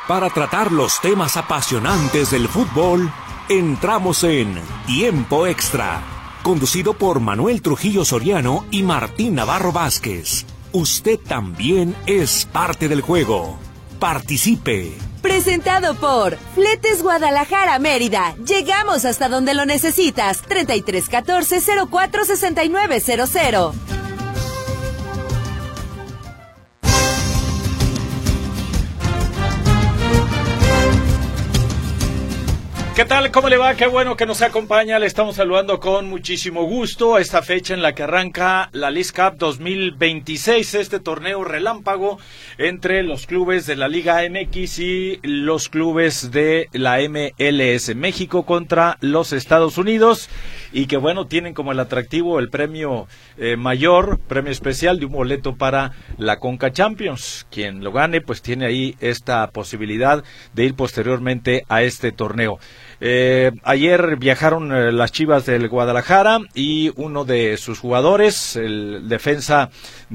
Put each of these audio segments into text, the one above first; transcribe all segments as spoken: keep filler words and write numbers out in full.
Para tratar los temas apasionantes del fútbol, entramos en Tiempo Extra, conducido por Manuel Trujillo Soriano y Martín Navarro Vázquez. Usted también es parte del juego. Participe. Presentado por Fletes Guadalajara Mérida. Llegamos hasta donde lo necesitas. treinta y tres catorce cero cuatro sesenta y nueve cero cero. ¿Qué tal? ¿Cómo le va? Qué bueno que nos acompaña. Le estamos saludando con muchísimo gusto a esta fecha en la que arranca la Leagues Cup dos mil veintiséis, este torneo relámpago entre los clubes de la Liga M X y los clubes de la M L S. México contra los Estados Unidos, y que bueno, tienen como el atractivo el premio eh, mayor, premio especial de un boleto para la Conca Champions. Quien lo gane pues tiene ahí esta posibilidad de ir posteriormente a este torneo. Eh, ayer viajaron eh, las Chivas del Guadalajara y uno de sus jugadores, el defensa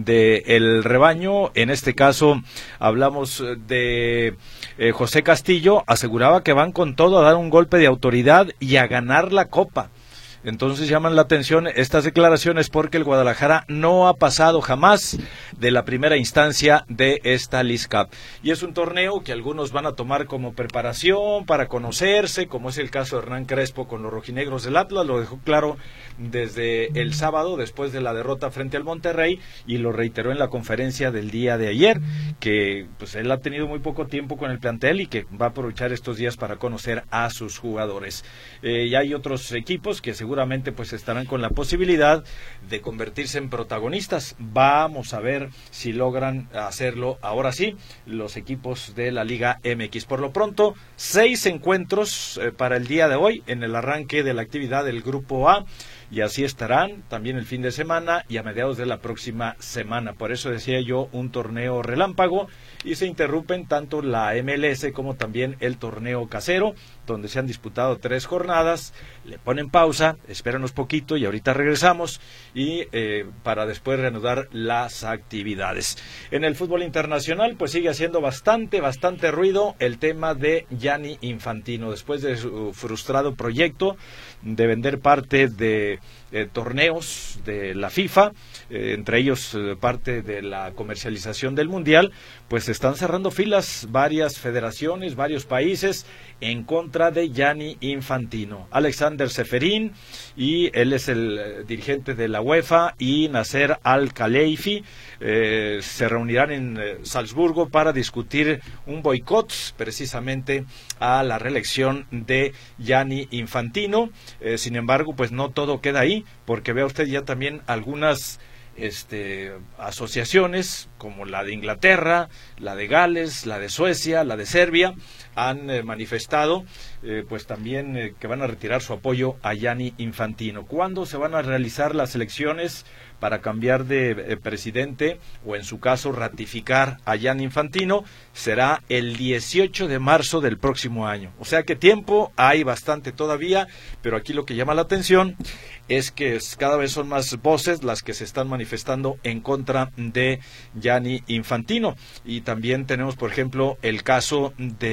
del Rebaño, en este caso hablamos de eh, José Castillo, aseguraba que van con todo a dar un golpe de autoridad y a ganar la Copa. Entonces llaman la atención estas declaraciones porque el Guadalajara no ha pasado jamás de la primera instancia de esta Leagues Cup. Y es un torneo que algunos van a tomar como preparación para conocerse, como es el caso de Hernán Crespo con los rojinegros del Atlas. Lo dejó claro desde el sábado después de la derrota frente al Monterrey, y lo reiteró en la conferencia del día de ayer, que pues él ha tenido muy poco tiempo con el plantel y que va a aprovechar estos días para conocer a sus jugadores. Eh, y hay otros equipos que seguramente seguramente pues estarán con la posibilidad de convertirse en protagonistas. Vamos a ver si logran hacerlo ahora sí los equipos de la Liga M X. Por lo pronto, seis encuentros eh, para el día de hoy en el arranque de la actividad del Grupo A, y así estarán también el fin de semana y a mediados de la próxima semana. Por eso decía yo, un torneo relámpago, y se interrumpen tanto la M L S como también el torneo casero, donde se han disputado tres jornadas, le ponen pausa, espéranos poquito y ahorita regresamos, y eh, para después reanudar las actividades. En el fútbol internacional pues sigue haciendo bastante, bastante ruido el tema de Gianni Infantino, después de su frustrado proyecto de vender parte de eh, torneos de la FIFA, eh, entre ellos eh, parte de la comercialización del Mundial. Pues están cerrando filas varias federaciones, varios países en contra de Gianni Infantino. Alexander Seferin, y él es el eh, dirigente de la UEFA, y Nasser Al-Khelaifi eh, se reunirán en eh, Salzburgo para discutir un boicot precisamente a la reelección de Gianni Infantino. Eh, sin embargo, pues no todo queda ahí, porque vea usted ya también algunas Este, asociaciones como la de Inglaterra, la de Gales, la de Suecia, la de Serbia, han eh, manifestado eh, pues también eh, que van a retirar su apoyo a Gianni Infantino. ¿Cuándo se van a realizar las elecciones para cambiar de eh, presidente, o en su caso ratificar a Gianni Infantino? Será el dieciocho de marzo del próximo año. O sea que tiempo hay bastante todavía, pero aquí lo que llama la atención es que cada vez son más voces las que se están manifestando en contra de Gianni Infantino. Y también tenemos, por ejemplo, el caso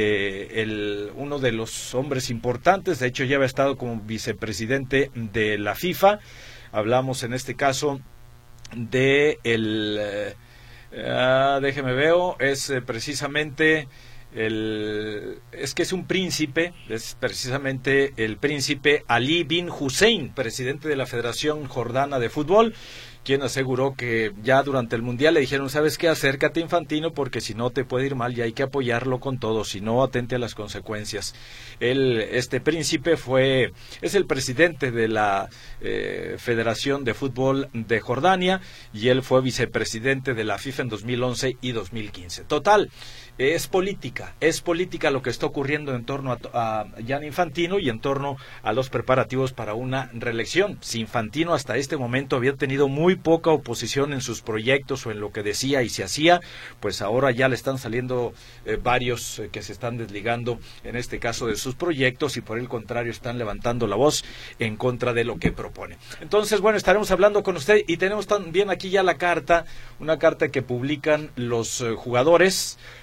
de el, uno de los hombres importantes, de hecho ya había estado como vicepresidente de la FIFA. Hablamos en este caso de el, eh, uh, déjeme veo, es eh, precisamente el, es que es un príncipe, es precisamente el príncipe Ali bin Hussein, presidente de la Federación Jordana de Fútbol, quien aseguró que ya durante el Mundial le dijeron, ¿sabes qué? Acércate, Infantino, porque si no te puede ir mal y hay que apoyarlo con todo, si no atente a las consecuencias. Él, este príncipe fue, es el presidente de la eh, Federación de Fútbol de Jordania, y él fue vicepresidente de la FIFA en dos mil once y dos mil quince. Total, es política, es política lo que está ocurriendo en torno a, a Gianni Infantino y en torno a los preparativos para una reelección. Si Infantino hasta este momento había tenido muy poca oposición en sus proyectos o en lo que decía y se hacía, pues ahora ya le están saliendo eh, varios eh, que se están desligando, en este caso de sus proyectos, y por el contrario están levantando la voz en contra de lo que propone. Entonces, bueno, estaremos hablando con usted, y tenemos también aquí ya la carta, una carta que publican los eh, jugadores,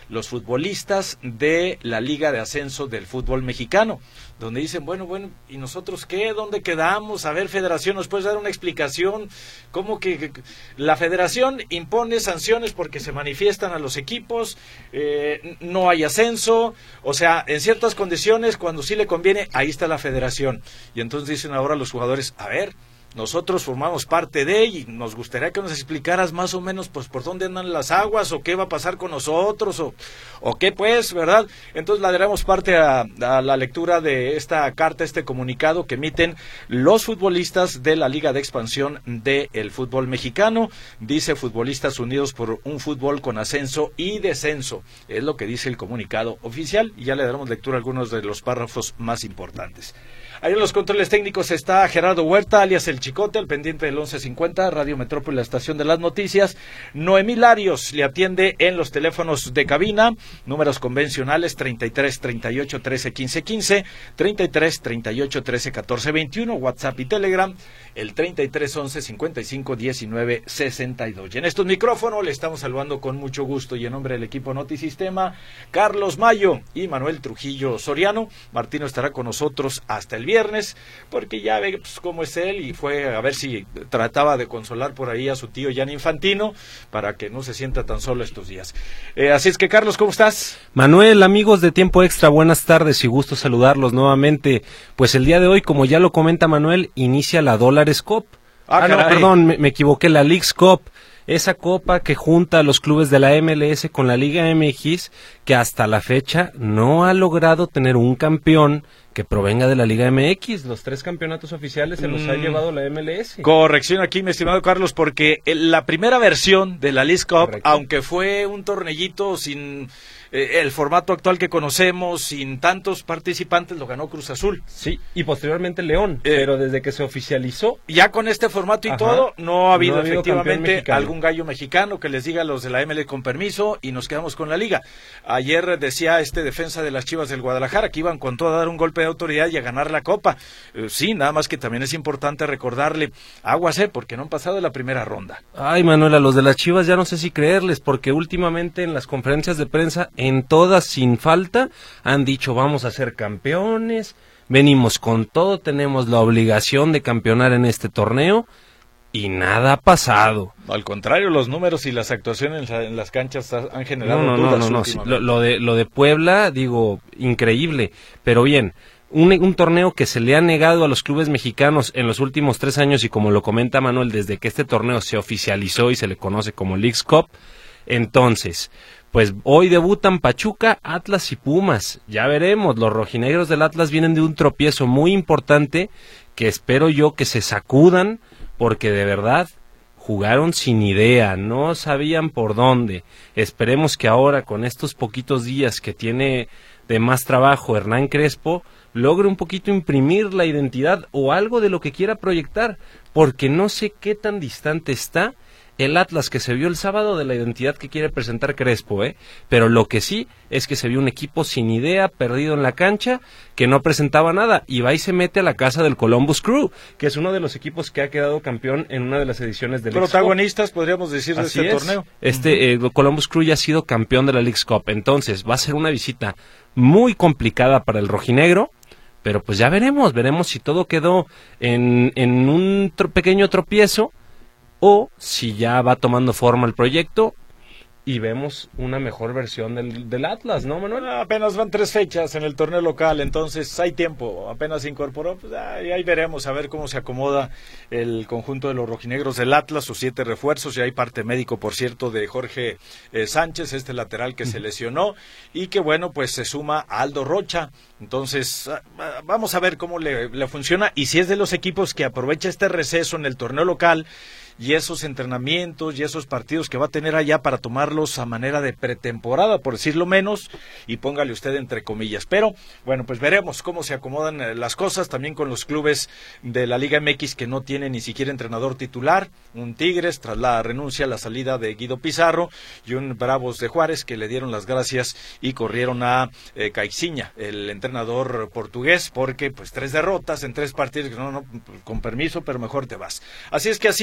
los futbolistas de la Liga de Ascenso del Fútbol Mexicano, donde dicen, bueno, bueno, ¿y nosotros qué? ¿Dónde quedamos? A ver, Federación, ¿nos puedes dar una explicación? ¿Cómo que, que la Federación impone sanciones porque se manifiestan a los equipos? Eh, no hay ascenso, o sea, en ciertas condiciones, cuando sí le conviene, ahí está la Federación. Y entonces dicen ahora los jugadores, a ver, nosotros formamos parte de y nos gustaría que nos explicaras más o menos pues por dónde andan las aguas o qué va a pasar con nosotros o, o qué pues, ¿verdad? Entonces le daremos parte a, a la lectura de esta carta, este comunicado que emiten los futbolistas de la Liga de Expansión del Fútbol Mexicano. Dice: Futbolistas unidos por un fútbol con ascenso y descenso. Es lo que dice el comunicado oficial y ya le daremos lectura a algunos de los párrafos más importantes. Ahí en los controles técnicos está Gerardo Huerta, alias El Chicote, al pendiente del once cincuenta, Radio Metrópoli, la estación de las noticias. Noemí Larios le atiende en los teléfonos de cabina, números convencionales treinta y tres, treinta y ocho, trece, quince, quince, treinta y tres, treinta y ocho, trece, catorce, veintiuno, WhatsApp y Telegram, el treinta y tres, once, cincuenta y cinco, diecinueve, sesenta y dos. Y en estos micrófonos le estamos saludando con mucho gusto y en nombre del equipo Notisistema, Carlos Mayo y Manuel Trujillo Soriano. Martino estará con nosotros hasta el viernes, porque ya ve pues, cómo es él y fue a ver si trataba de consolar por ahí a su tío Gianni Infantino para que no se sienta tan solo estos días. Eh, así es que, Carlos, ¿cómo estás? Manuel, amigos de Tiempo Extra, buenas tardes y gusto saludarlos nuevamente. Pues el día de hoy, como ya lo comenta Manuel, inicia la Dólares Cup. Ah, ah no, perdón, me, me equivoqué, la Leagues Cup. Esa copa que junta a los clubes de la M L S con la Liga M X, que hasta la fecha no ha logrado tener un campeón que provenga de la Liga M X. Los tres campeonatos oficiales se los mm. ha llevado la M L S. Corrección aquí, mi estimado Carlos, porque la primera versión de la Leagues Cup, correcto, aunque fue un tornellito sin eh, el formato actual que conocemos, sin tantos participantes, lo ganó Cruz Azul. Sí, y posteriormente León, eh, pero desde que se oficializó, ya con este formato y ajá, todo, no ha habido, no ha habido efectivamente algún gallo mexicano que les diga a los de la M L con permiso y nos quedamos con la liga. Ayer decía este defensa de las Chivas del Guadalajara que iban con todo a dar un golpe de autoridad y a ganar la copa. Eh, sí, nada más que también es importante recordarle, aguas, eh, porque no han pasado de la primera ronda. Ay, Manuel, a los de las Chivas ya no sé si creerles, porque últimamente en las conferencias de prensa, en todas sin falta, han dicho vamos a ser campeones, venimos con todo, tenemos la obligación de campeonar en este torneo. Y nada ha pasado. Al contrario, los números y las actuaciones en las canchas han generado no, no, dudas. No, no, no, sí, lo, lo, de, lo de Puebla, digo, increíble. Pero bien, un, un torneo que se le ha negado a los clubes mexicanos en los últimos tres años y como lo comenta Manuel, desde que este torneo se oficializó y se le conoce como Leagues Cup. Entonces, pues hoy debutan Pachuca, Atlas y Pumas. Ya veremos, los rojinegros del Atlas vienen de un tropiezo muy importante que espero yo que se sacudan, porque de verdad jugaron sin idea, no sabían por dónde. Esperemos que ahora, con estos poquitos días que tiene de más trabajo Hernán Crespo, logre un poquito imprimir la identidad o algo de lo que quiera proyectar, porque no sé qué tan distante está el Atlas que se vio el sábado de la identidad que quiere presentar Crespo, ¿eh? Pero lo que sí es que se vio un equipo sin idea, perdido en la cancha, que no presentaba nada, y va y se mete a la casa del Columbus Crew, que es uno de los equipos que ha quedado campeón en una de las ediciones del Leagues Cup. Protagonistas, podríamos decir, de Así este es. torneo. Este uh-huh. eh, Columbus Crew ya ha sido campeón de la Leagues Cup, entonces va a ser una visita muy complicada para el rojinegro, pero pues ya veremos, veremos si todo quedó en, en un tro- pequeño tropiezo, o si ya va tomando forma el proyecto y vemos una mejor versión del, del Atlas, ¿no, Manuel? Apenas van tres fechas en el torneo local, entonces hay tiempo, apenas se incorporó, pues ahí, ahí veremos a ver cómo se acomoda el conjunto de los rojinegros del Atlas, sus siete refuerzos, y hay parte médico, por cierto, de Jorge eh, Sánchez, este lateral que se lesionó, y que bueno, pues se suma a Aldo Rocha, entonces vamos a ver cómo le, le funciona, y si es de los equipos que aprovecha este receso en el torneo local, y esos entrenamientos y esos partidos que va a tener allá para tomarlos a manera de pretemporada, por decirlo menos, y póngale usted entre comillas. Pero, bueno, pues veremos cómo se acomodan las cosas, también con los clubes de la Liga M X que no tienen ni siquiera entrenador titular, un Tigres tras la renuncia, la salida de Guido Pizarro, y un Bravos de Juárez que le dieron las gracias y corrieron a eh, Caixinha, el entrenador portugués, porque pues tres derrotas en tres partidos, no, no, con permiso, pero mejor te vas. Así es que así las cosas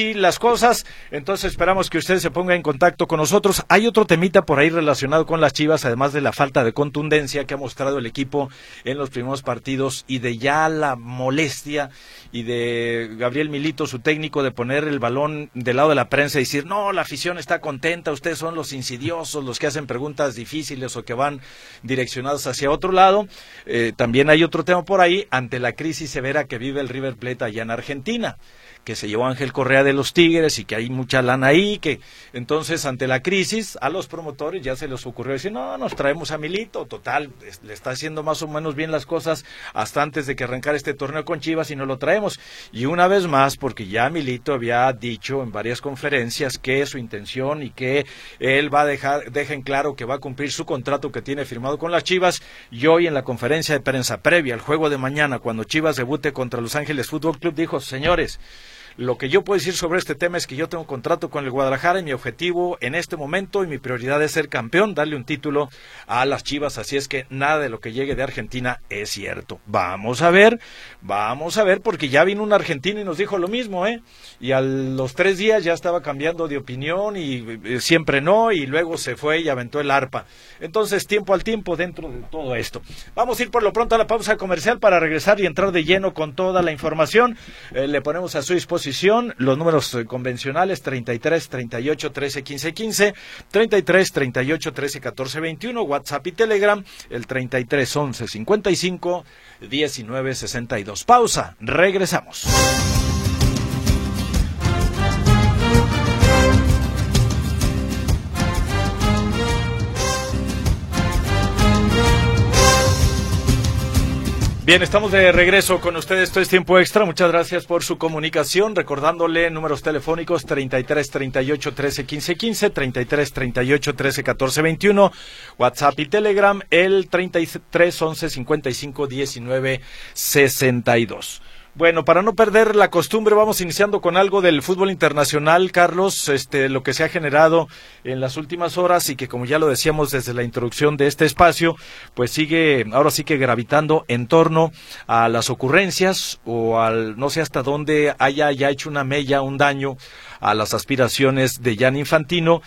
cosas, entonces esperamos que usted se ponga en contacto con nosotros. Hay otro temita por ahí relacionado con las Chivas, además de la falta de contundencia que ha mostrado el equipo en los primeros partidos y de ya la molestia y de Gabriel Milito, su técnico, de poner el balón del lado de la prensa y decir, no, la afición está contenta, ustedes son los insidiosos, los que hacen preguntas difíciles o que van direccionados hacia otro lado. Eh, también hay otro tema por ahí, ante la crisis severa que vive el River Plate allá en Argentina, que se llevó Ángel Correa de los Tigres y que hay mucha lana ahí, que entonces ante la crisis a los promotores ya se les ocurrió decir, no, nos traemos a Milito, total, le está haciendo más o menos bien las cosas hasta antes de que arrancara este torneo con Chivas y no lo traemos. Y una vez más, porque ya Milito había dicho en varias conferencias que es su intención y que él va a dejar, deja en claro que va a cumplir su contrato que tiene firmado con las Chivas, y hoy en la conferencia de prensa previa al juego de mañana, cuando Chivas debute contra Los Ángeles Fútbol Club, dijo, señores, lo que yo puedo decir sobre este tema es que yo tengo contrato con el Guadalajara y mi objetivo en este momento y mi prioridad es ser campeón, darle un título a las Chivas, así es que nada de lo que llegue de Argentina es cierto. Vamos a ver, vamos a ver, porque ya vino un argentino y nos dijo lo mismo, ¿eh? Y a los tres días ya estaba cambiando de opinión y eh, siempre no, y luego se fue y aventó el arpa. Entonces, tiempo al tiempo dentro de todo esto. Vamos a ir por lo pronto a la pausa comercial para regresar y entrar de lleno con toda la información. Eh, le ponemos a su disposición los números eh, convencionales treinta y tres, treinta y ocho, trece, quince, quince, treinta y tres, treinta y ocho, trece, catorce, veintiuno, WhatsApp y Telegram, el treinta y tres, once, cincuenta y cinco, diecinueve, sesenta y dos. Pausa, regresamos. Bien, estamos de regreso con ustedes, esto es Tiempo Extra, muchas gracias por su comunicación, recordándole números telefónicos treinta y tres, treinta y ocho, trece, quince, quince, treinta y tres, treinta y ocho, trece, catorce, veintiuno, WhatsApp y Telegram, el treinta y tres, once, cincuenta y cinco, diecinueve, sesenta y dos. Bueno, para no perder la costumbre, vamos iniciando con algo del fútbol internacional, Carlos, este, lo que se ha generado en las últimas horas y que, como ya lo decíamos desde la introducción de este espacio, pues sigue, ahora sí que gravitando en torno a las ocurrencias o al, no sé hasta dónde haya ya hecho una mella, un daño a las aspiraciones de Gianni Infantino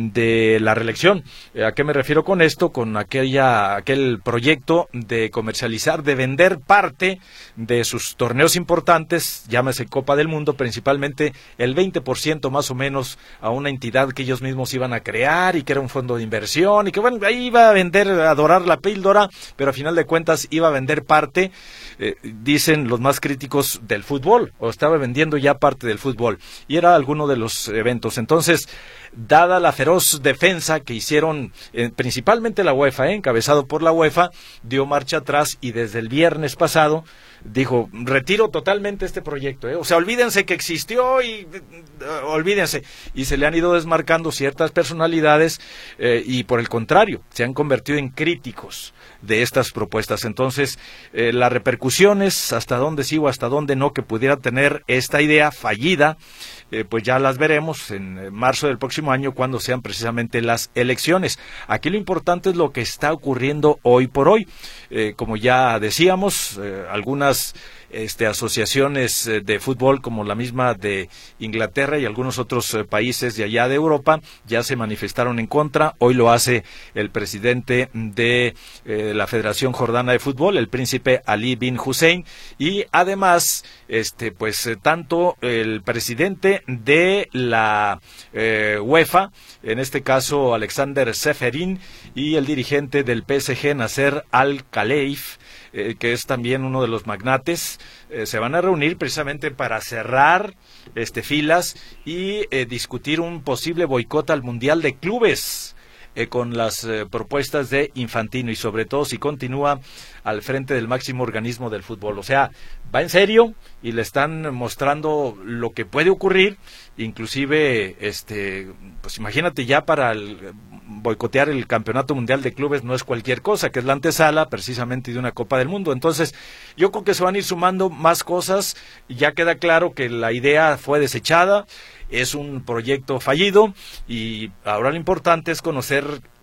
de la reelección. ¿A qué me refiero con esto? Con aquella, aquel proyecto de comercializar, de vender parte de sus torneos importantes, llámese Copa del Mundo, principalmente el veinte por ciento más o menos a una entidad que ellos mismos iban a crear y que era un fondo de inversión y que bueno, ahí iba a vender, a dorar la píldora, pero a final de cuentas iba a vender parte, eh, dicen los más críticos del fútbol, o estaba vendiendo ya parte del fútbol, y era alguno de los eventos. Entonces, dada la feroz defensa que hicieron eh, principalmente la UEFA, eh, encabezado por la UEFA, dio marcha atrás y desde el viernes pasado dijo, retiro totalmente este proyecto, eh. o sea, olvídense que existió y uh, olvídense, y se le han ido desmarcando ciertas personalidades eh, y por el contrario, se han convertido en críticos de estas propuestas. Entonces, eh, las repercusiones, hasta dónde sí o hasta dónde no que pudiera tener esta idea fallida, eh, pues ya las veremos en marzo del próximo año cuando sean precisamente las elecciones. Aquí lo importante es lo que está ocurriendo hoy por hoy. Eh, como ya decíamos, eh, algunas este, asociaciones eh, de fútbol como la misma de Inglaterra y algunos otros eh, países de allá de Europa ya se manifestaron en contra. Hoy lo hace el presidente de eh, la Federación Jordana de Fútbol, el príncipe Ali bin Hussein, y además este pues eh, tanto el presidente de la eh, UEFA, en este caso Alexander Seferin, y el dirigente del P S G, Nasser Al-Khelaifi, eh, que es también uno de los magnates, eh, se van a reunir precisamente para cerrar este filas y eh, discutir un posible boicot al Mundial de Clubes. Eh, con las eh, propuestas de Infantino y sobre todo si continúa al frente del máximo organismo del fútbol. O sea, va en serio y le están mostrando lo que puede ocurrir, inclusive, este, pues imagínate ya para el, boicotear el Campeonato Mundial de Clubes no es cualquier cosa, que es la antesala precisamente de una Copa del Mundo. Entonces, yo creo que se van a ir sumando más cosas y ya queda claro que la idea fue desechada. Es un proyecto fallido y ahora lo importante es conocer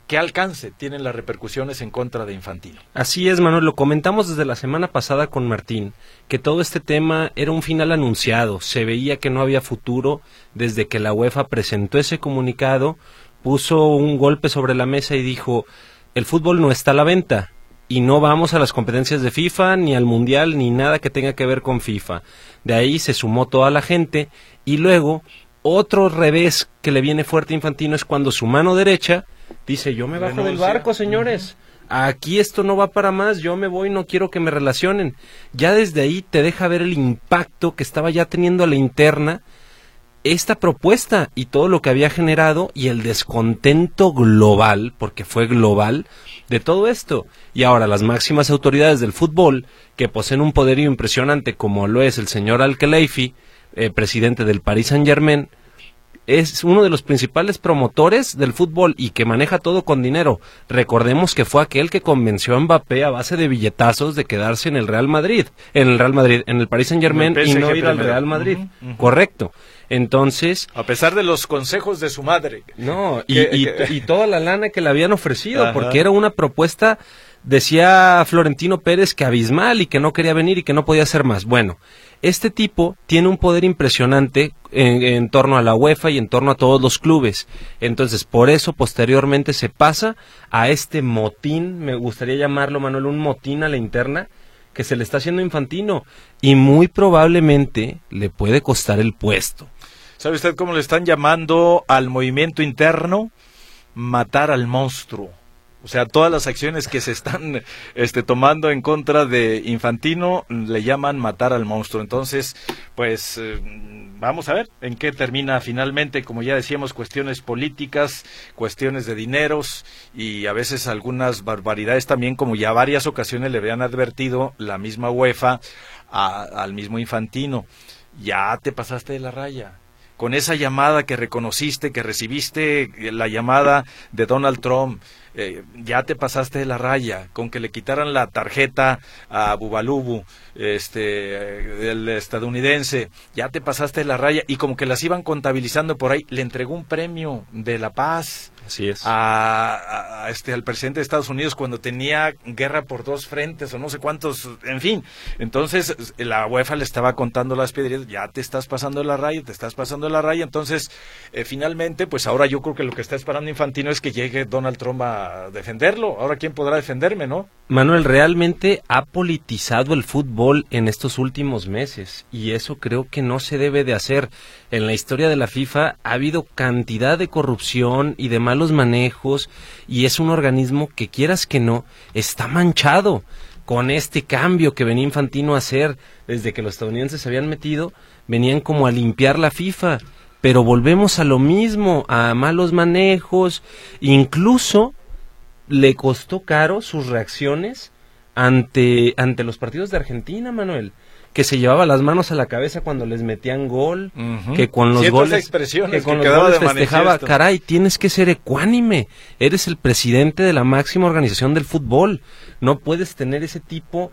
¿qué alcance tienen las repercusiones en contra de Infantino? Así es, Manuel, lo comentamos desde la semana pasada con Martín, que todo este tema era un final anunciado, se veía que no había futuro desde que la UEFA presentó ese comunicado, puso un golpe sobre la mesa y dijo, el fútbol no está a la venta, y no vamos a las competencias de FIFA, ni al Mundial, ni nada que tenga que ver con FIFA. De ahí se sumó toda la gente, y luego, otro revés que le viene fuerte a Infantino es cuando su mano derecha dice, yo me bajo Renuncia. del barco, señores, uh-huh. aquí esto no va para más, yo me voy, no quiero que me relacionen. Ya desde ahí te deja ver el impacto que estaba ya teniendo a la interna esta propuesta y todo lo que había generado y el descontento global, porque fue global, de todo esto. Y ahora las máximas autoridades del fútbol, que poseen un poderío impresionante como lo es el señor Al-Khelaifi, eh, presidente del Paris Saint-Germain, es uno de los principales promotores del fútbol y que maneja todo con dinero. Recordemos que fue aquel que convenció a Mbappé a base de billetazos de quedarse en el Real Madrid, en el Real Madrid, en el Paris Saint-Germain y no ir al Real Madrid. Uh-huh, uh-huh. Correcto. Entonces, a pesar de los consejos de su madre. No, y, y, y toda la lana que le habían ofrecido, Ajá. porque era una propuesta, decía Florentino Pérez, que abismal y que no quería venir y que no podía hacer más. Bueno, este tipo tiene un poder impresionante en, en torno a la UEFA y en torno a todos los clubes. Entonces, por eso, posteriormente se pasa a este motín, me gustaría llamarlo, Manuel, un motín a la interna, que se le está haciendo a Infantino, y muy probablemente le puede costar el puesto. ¿Sabe usted cómo le están llamando al movimiento interno? Matar al monstruo. O sea, todas las acciones que se están este, tomando en contra de Infantino le llaman matar al monstruo. Entonces, pues eh, vamos a ver en qué termina finalmente. Como ya decíamos, cuestiones políticas, cuestiones de dineros y a veces algunas barbaridades también, como ya varias ocasiones le habían advertido la misma UEFA a, al mismo Infantino. Ya te pasaste de la raya. Con esa llamada que reconociste, que recibiste la llamada de Donald Trump, eh, ya te pasaste de la raya, con que le quitaran la tarjeta a Bubalubu, este, el estadounidense, ya te pasaste de la raya, y como que las iban contabilizando por ahí, le entregó un premio de la paz. Así es. A, a este al presidente de Estados Unidos cuando tenía guerra por dos frentes o no sé cuántos, en fin. Entonces la UEFA le estaba contando las piedritas, ya te estás pasando la raya, te estás pasando la raya. Entonces eh, finalmente, pues ahora yo creo que lo que está esperando Infantino es que llegue Donald Trump a defenderlo. Ahora quién podrá defenderme, ¿no? Manuel, realmente ha politizado el fútbol en estos últimos meses y eso creo que no se debe de hacer. En la historia de la FIFA ha habido cantidad de corrupción y de malos manejos y es un organismo que, quieras que no, está manchado con este cambio que venía Infantino a hacer. Desde que los estadounidenses se habían metido, venían como a limpiar la FIFA, pero volvemos a lo mismo, a malos manejos. Incluso le costó caro sus reacciones ante ante los partidos de Argentina, Manuel, que se llevaba las manos a la cabeza cuando les metían gol, uh-huh. que con los Ciertas goles expresiones que con que los goles de festejaba, manifiesto. Caray, tienes que ser ecuánime, eres el presidente de la máxima organización del fútbol, no puedes tener ese tipo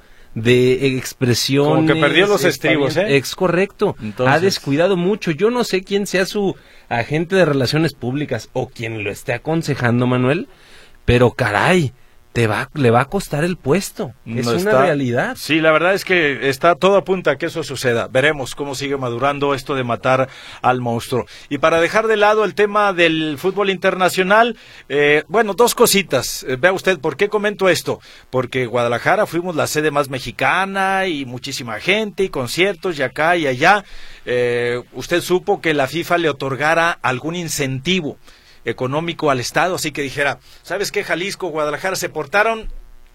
de expresiones. Como que perdió los estribos, ¿eh? Es correcto. Entonces, ha descuidado mucho. Yo no sé quién sea su agente de relaciones públicas o quien lo esté aconsejando, Manuel, pero caray, te va, le va a costar el puesto. Es no una está, realidad. Sí, la verdad es que está todo apunta a que eso suceda. Veremos cómo sigue madurando esto de matar al monstruo. Y para dejar de lado el tema del fútbol internacional, eh, bueno, dos cositas. Eh, vea usted, ¿por qué comento esto? Porque Guadalajara fuimos la sede más mexicana y muchísima gente y conciertos y acá y allá. Eh, usted supo que la FIFA le otorgara algún incentivo económico al Estado, así que dijera, ¿sabes qué? Jalisco, Guadalajara se portaron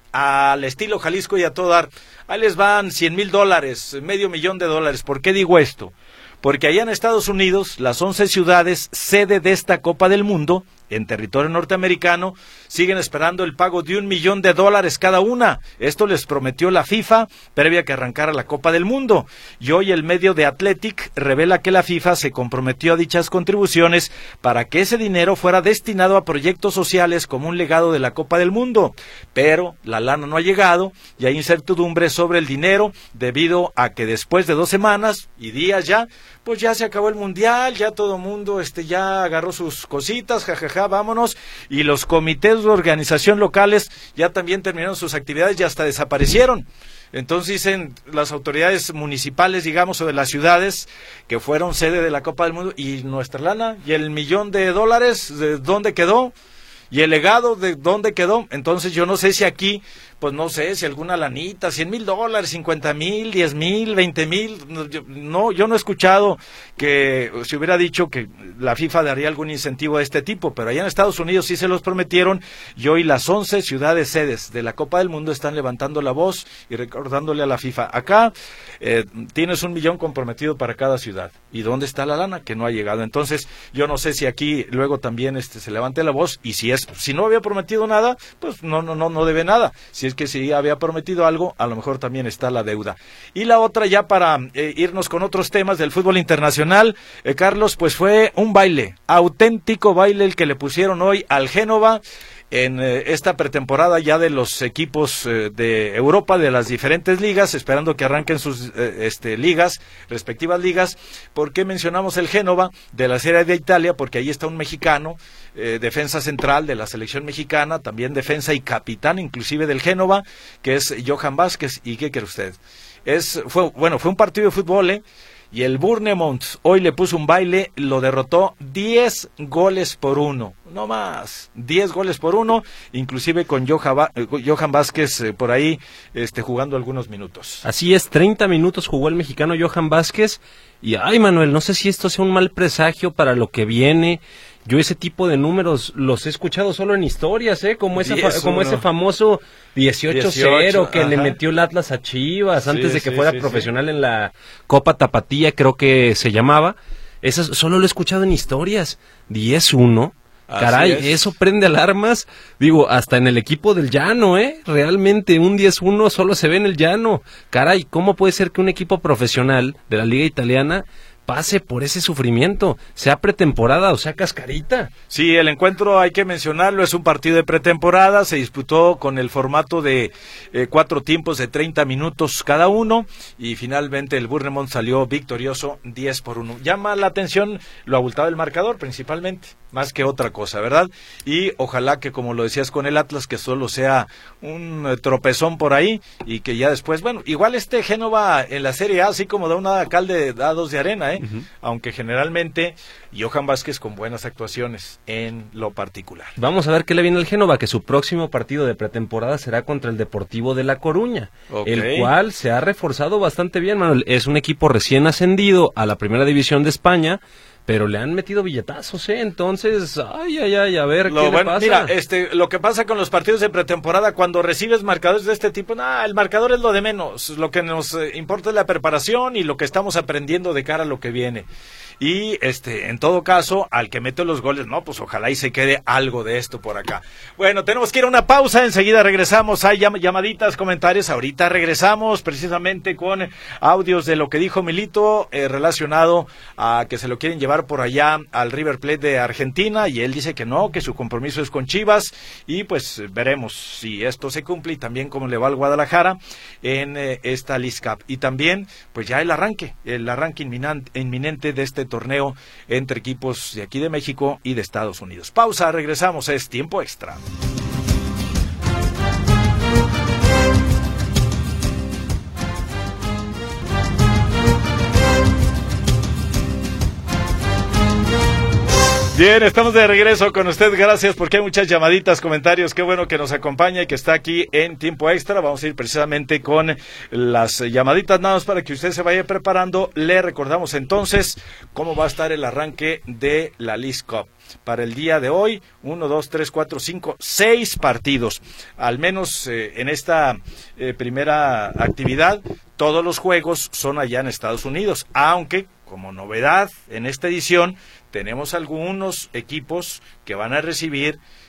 al estilo Jalisco y a todo dar, ahí les van cien mil dólares, medio millón de dólares. ¿Por qué digo esto? Porque allá en Estados Unidos, las once ciudades sede de esta Copa del Mundo, en territorio norteamericano, siguen esperando el pago de un millón de dólares cada una. Esto les prometió la FIFA previa a que arrancara la Copa del Mundo. Y hoy el medio The Athletic revela que la FIFA se comprometió a dichas contribuciones para que ese dinero fuera destinado a proyectos sociales como un legado de la Copa del Mundo. Pero la lana no ha llegado y hay incertidumbre sobre el dinero debido a que después de dos semanas y días ya, pues ya se acabó el Mundial, ya todo el mundo este, ya agarró sus cositas, jajaja. acá, vámonos, y los comités de organización locales ya también terminaron sus actividades y hasta desaparecieron. Entonces dicen las autoridades municipales, digamos, o de las ciudades que fueron sede de la Copa del Mundo, y nuestra lana, y el millón de dólares, ¿de dónde quedó? Y el legado, ¿de dónde quedó? Entonces yo no sé si aquí, pues no sé, si alguna lanita, cien mil dólares, cincuenta mil, diez mil, veinte mil, no, yo no he escuchado que se hubiera dicho que la FIFA daría algún incentivo de este tipo, pero allá en Estados Unidos sí se los prometieron, y hoy las once ciudades sedes de la Copa del Mundo están levantando la voz y recordándole a la FIFA, acá eh, tienes un millón comprometido para cada ciudad, ¿y dónde está la lana? Que no ha llegado. Entonces yo no sé si aquí luego también este se levante la voz, y si es si no había prometido nada, pues no no no no debe nada. Si es que si había prometido algo, a lo mejor también está la deuda. Y la otra, ya para eh, irnos con otros temas del fútbol internacional, eh, Carlos, pues fue un baile, auténtico baile el que le pusieron hoy al Génova en eh, esta pretemporada ya de los equipos eh, de Europa, de las diferentes ligas, esperando que arranquen sus eh, este, ligas, respectivas ligas. ¿Por qué mencionamos el Génova de la Serie de Italia? Porque ahí está un mexicano, eh, defensa central de la selección mexicana, también defensa y capitán inclusive del Génova, que es Johan Vázquez. ¿Y qué cree usted? Es, fue, bueno, fue un partido de fútbol, ¿eh? Y el Bournemouth hoy le puso un baile, lo derrotó diez goles por uno, no más, diez goles por uno, inclusive con Johan, Johan Vázquez eh, por ahí este, jugando algunos minutos. Así es, treinta minutos jugó el mexicano Johan Vázquez, y ay Manuel, no sé si esto sea un mal presagio para lo que viene. Yo ese tipo de números los he escuchado solo en historias, ¿eh? Como, esa fa- como ese famoso dieciocho cero que ajá. le metió el Atlas a Chivas sí, antes de que sí, fuera sí, profesional sí. en la Copa Tapatía, creo que se llamaba. Eso solo lo he escuchado en historias. diez uno. Caray, eso prende alarmas. Digo, hasta en el equipo del Llano, ¿eh? Realmente un diez uno solo se ve en el Llano. Caray, ¿cómo puede ser que un equipo profesional de la Liga Italiana pase por ese sufrimiento, sea pretemporada o sea cascarita? Sí, el encuentro, hay que mencionarlo, es un partido de pretemporada, se disputó con el formato de eh, cuatro tiempos de treinta minutos cada uno, y finalmente el Bournemouth salió victorioso diez por uno. Llama la atención lo abultado del marcador principalmente, más que otra cosa, ¿verdad? Y ojalá que, como lo decías con el Atlas, que solo sea un eh, tropezón por ahí, y que ya después, bueno, igual este Génova en la Serie A, así como da una cal de, da dos de arena, ¿eh? Uh-huh. Aunque generalmente Johan Vázquez con buenas actuaciones en lo particular. Vamos a ver qué le viene al Génova, que su próximo partido de pretemporada será contra el Deportivo de La Coruña, okay. el cual se ha reforzado bastante bien, Manuel. Es un equipo recién ascendido a la Primera División de España, pero le han metido billetazos, ¿eh? Entonces, ay, ay, ay, a ver lo qué bueno, le pasa. Mira, este, lo que pasa con los partidos de pretemporada, cuando recibes marcadores de este tipo, nah, el marcador es lo de menos. Lo que nos eh, importa es la preparación y lo que estamos aprendiendo de cara a lo que viene. Y, este, en todo caso, al que mete los goles, no, pues ojalá y se quede algo de esto por acá. Bueno, tenemos que ir a una pausa, enseguida regresamos. Hay llam- llamaditas, comentarios, ahorita regresamos precisamente con audios de lo que dijo Milito, eh, relacionado a que se lo quieren llevar por allá al River Plate de Argentina, y él dice que no, que su compromiso es con Chivas, y pues veremos si esto se cumple y también cómo le va al Guadalajara en eh, esta League Cup. Y también, pues ya el arranque, el arranque inminente, inminente de este torneo entre equipos de aquí de México y de Estados Unidos. Pausa, regresamos, es Tiempo Extra. Bien, estamos de regreso con usted, gracias porque hay muchas llamaditas, comentarios, qué bueno que nos acompaña y que está aquí en Tiempo Extra. Vamos a ir precisamente con las llamaditas, nada más para que usted se vaya preparando. Le recordamos entonces cómo va a estar el arranque de la League Cup. Para el día de hoy, uno, dos, tres, cuatro, cinco, seis partidos, al menos eh, en esta eh, primera actividad, todos los juegos son allá en Estados Unidos, aunque como novedad en esta edición tenemos algunos equipos que van a recibir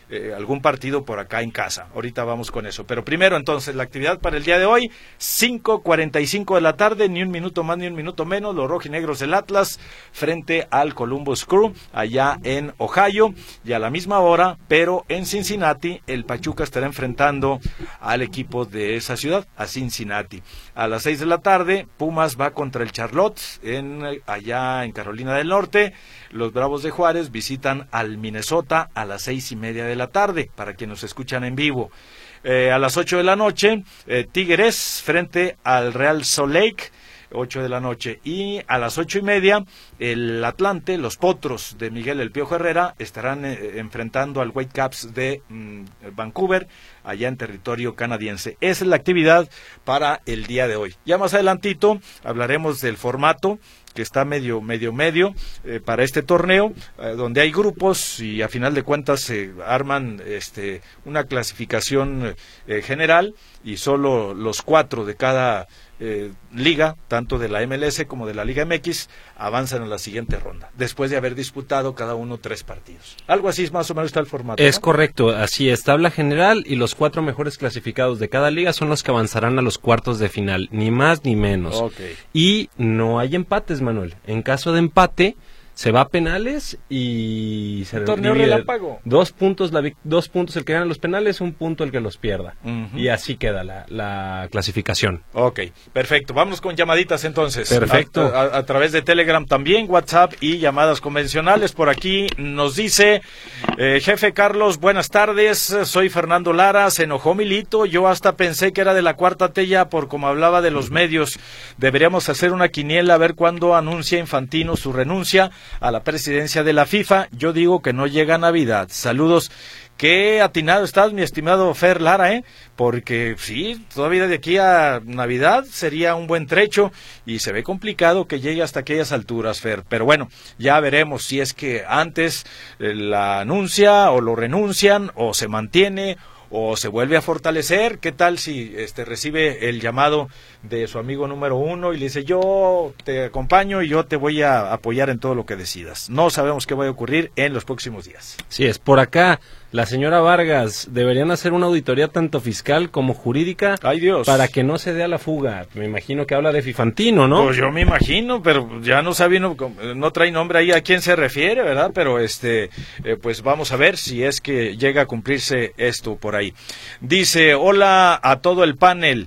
eh, algún partido por acá en casa. Ahorita vamos con eso. Pero primero, entonces, la actividad para el día de hoy, cinco cuarenta y cinco de la tarde, ni un minuto más ni un minuto menos, los rojinegros del Atlas frente al Columbus Crew, allá en Ohio, y a la misma hora, pero en Cincinnati, el Pachuca estará enfrentando al equipo de esa ciudad, a Cincinnati. A las seis de la tarde, Pumas va contra el Charlotte, en, allá en Carolina del Norte. Los Bravos de Juárez visitan al Minnesota a las seis y media de la tarde, para quienes nos escuchan en vivo. Eh, a las ocho de la noche, eh, Tigres frente al Real Salt Lake, ocho de la noche. Y a las ocho y media, el Atlante, los Potros de Miguel El Piojo Herrera, estarán eh, enfrentando al Whitecaps de mm, Vancouver, allá en territorio canadiense. Esa es la actividad para el día de hoy. Ya más adelantito hablaremos del formato, que está medio, medio, medio eh, para este torneo, eh, donde hay grupos y a final de cuentas se eh, arman este, una clasificación eh, general, y solo los cuatro de cada eh, liga, tanto de la M L S como de la Liga M X, avanzan a la siguiente ronda, después de haber disputado cada uno tres partidos. Algo así es más o menos está el formato, Es ¿no? correcto, así es, tabla general, y los cuatro mejores clasificados de cada liga son los que avanzarán a los cuartos de final, ni más ni menos. Okay. Y no hay empates, Manuel. En caso de empate, se va a penales y se torneo divide. relámpago. Dos puntos, la, dos puntos el que gana los penales, un punto el que los pierda. Uh-huh. Y así queda la, la clasificación. Ok, perfecto. Vámonos con llamaditas entonces. Perfecto. A, a, a través de Telegram también, WhatsApp y llamadas convencionales. Por aquí nos dice, eh, jefe Carlos, buenas tardes, soy Fernando Lara, se enojó Milito, yo hasta pensé que era de la cuarta T ya por como hablaba de los medios. Deberíamos hacer una quiniela a ver cuándo anuncia Infantino su renuncia a la presidencia de la FIFA. Yo digo que no llega Navidad. Saludos. Qué atinado estás, mi estimado Fer Lara, ¿eh? Porque sí, todavía de aquí a Navidad sería un buen trecho y se ve complicado que llegue hasta aquellas alturas, Fer. Pero bueno, ya veremos si es que antes eh, la anuncia o lo renuncian o se mantiene o se vuelve a fortalecer. ¿Qué tal si este recibe el llamado de su amigo número uno y le dice, yo te acompaño y yo te voy a apoyar en todo lo que decidas? No sabemos qué va a ocurrir en los próximos días. Sí, es por acá. La señora Vargas, deberían hacer una auditoría tanto fiscal como jurídica. ¡Ay, Dios! Para que no se dé a la fuga. Me imagino que habla de Fifantino, ¿no? Pues yo me imagino, pero ya no sabe, no, no trae nombre ahí a quién se refiere, ¿verdad? Pero este, eh, pues vamos a ver si es que llega a cumplirse esto por ahí. Dice, hola a todo el panel.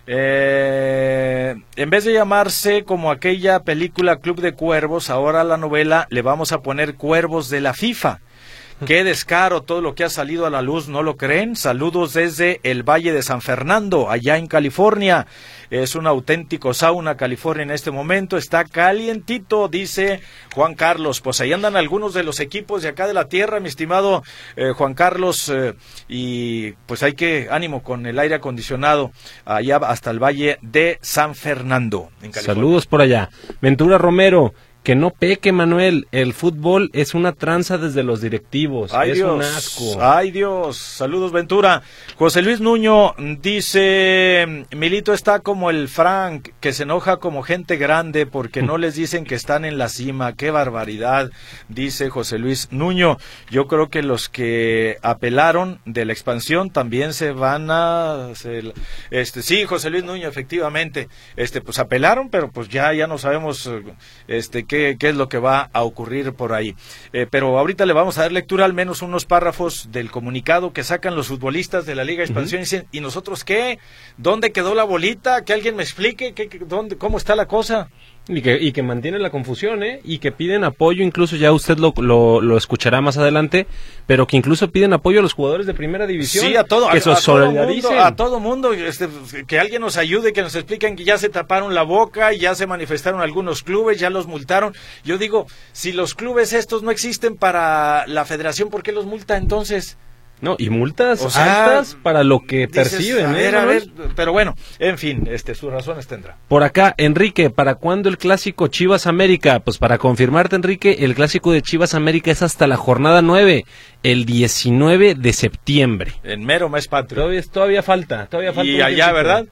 Eh, en vez de llamarse como aquella película Club de Cuervos, ahora a la novela le vamos a poner Cuervos de la FIFA. Qué descaro todo lo que ha salido a la luz, ¿no lo creen? Saludos desde el Valle de San Fernando, allá en California. Es un auténtico sauna, California en este momento. Está calientito, dice Juan Carlos. Pues ahí andan algunos de los equipos de acá de la tierra, mi estimado eh, Juan Carlos. Eh, y pues hay que, ánimo con el aire acondicionado, allá hasta el Valle de San Fernando, en California. Saludos por allá. Ventura Romero. Que no peque, Manuel, el fútbol es una tranza desde los directivos, ay, es Dios, un asco. Ay Dios, saludos Ventura. José Luis Nuño dice, Milito está como el Frank, que se enoja como gente grande porque no les dicen que están en la cima, qué barbaridad, dice José Luis Nuño. Yo creo que los que apelaron de la expansión también se van a... Se, este sí, José Luis Nuño, efectivamente, este pues apelaron, pero pues ya, ya no sabemos este Qué, qué es lo que va a ocurrir por ahí. Eh, pero ahorita le vamos a dar lectura al menos unos párrafos del comunicado que sacan los futbolistas de la Liga de Expansión. Uh-huh. Y dicen, ¿y nosotros qué? ¿Dónde quedó la bolita? Que alguien me explique qué, qué, dónde, cómo está la cosa. Y que, y que mantiene la confusión, ¿eh? Y que piden apoyo, incluso ya usted lo, lo, lo escuchará más adelante, pero que incluso piden apoyo a los jugadores de primera división. Sí, a todo, que a, a, todo mundo, a todo mundo, este, que alguien nos ayude, que nos expliquen que ya se taparon la boca, ya se manifestaron algunos clubes, ya los multaron. Yo digo, si los clubes estos no existen para la federación, ¿por qué los multa entonces? No, y multas o sea, altas para lo que dices, perciben. A ver, ¿eh, a ver, pero bueno, en fin, este, sus razones tendrá. Por acá, Enrique, ¿para cuándo el clásico Chivas América? Pues para confirmarte, Enrique, el clásico de Chivas América es hasta la jornada nueve, el diecinueve de septiembre. En mero mes patrio. Todavía, todavía falta, todavía falta. Y allá, ¿verdad?